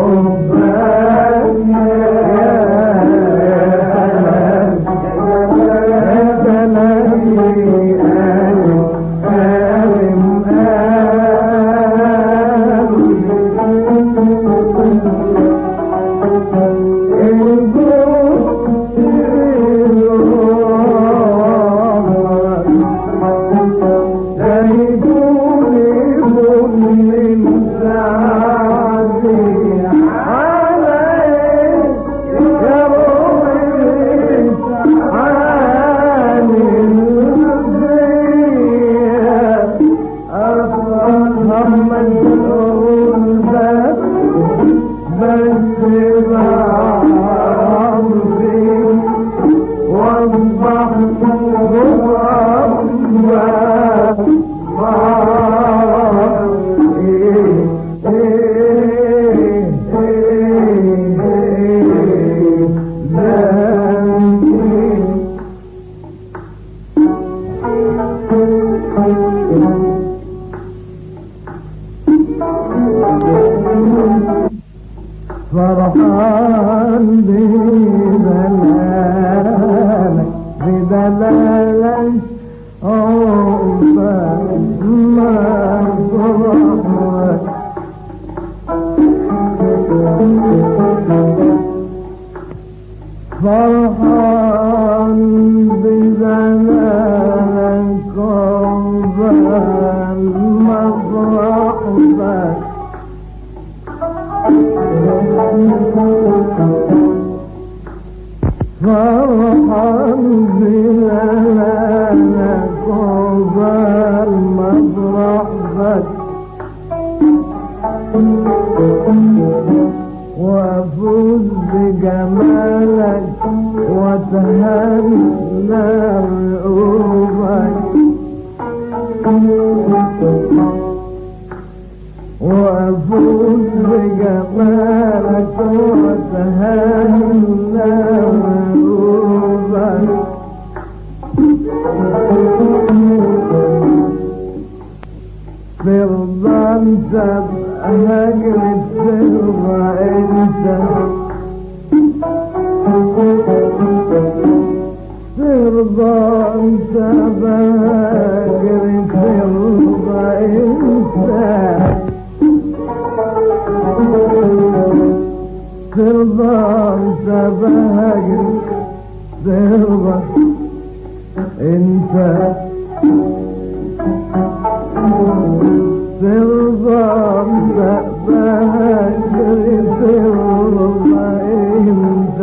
فرحان بدلالك بدلالك عقبال ما فرحك فرحان بدلالك عقبال ما فرحك فرحان بلالك عقبال مفرحك وأفوز بجمالك وتهنى رؤوبك وأفوز بجمالك وتهنى رؤوبك ترضى انت بهجر ترضى انت ترضى انت بهجر ترضى انت ترضى انت بهجر ترضى انت ترضى انت بهجر ترضى انت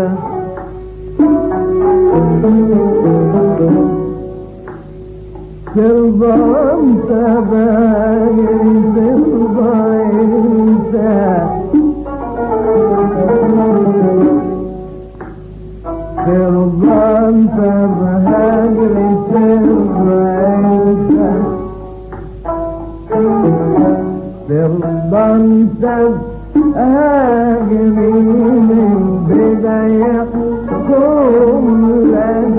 ترضى انت بهجر ترضى انت ترضى انت بهجر ترضى انت ترضى انت بهجر من بدايتكم لن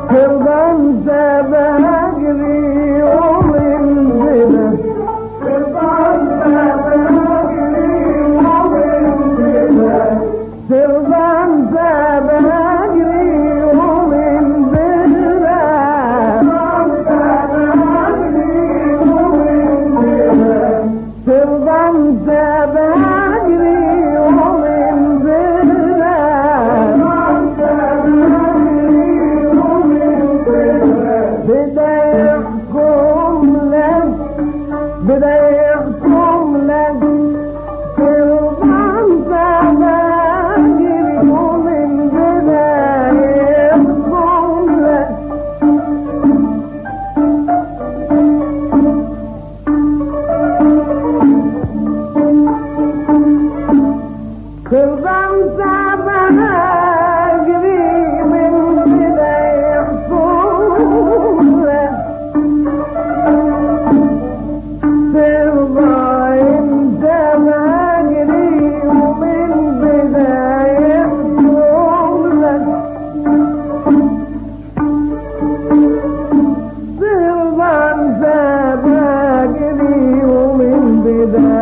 ترضى انت بهجري ومن بدا ترضى انت بهجري ومن بدا ترضى انت بهجري ومن بدا ترضى انت بهجري ومن بدا بدا يحكم لك بدا يحكم لك ترضى انت بهجري ومن بدا يحكم لك ترضى انت بهجري من بدا يحكم لك ترضى انت بهجري ومن بدا يحكم لك ترضى انت بهجري ومن بدا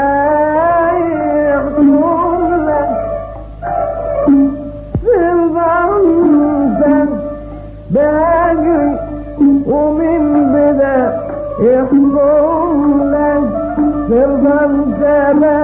باجري ومن بدا يحكم لك ترضى انت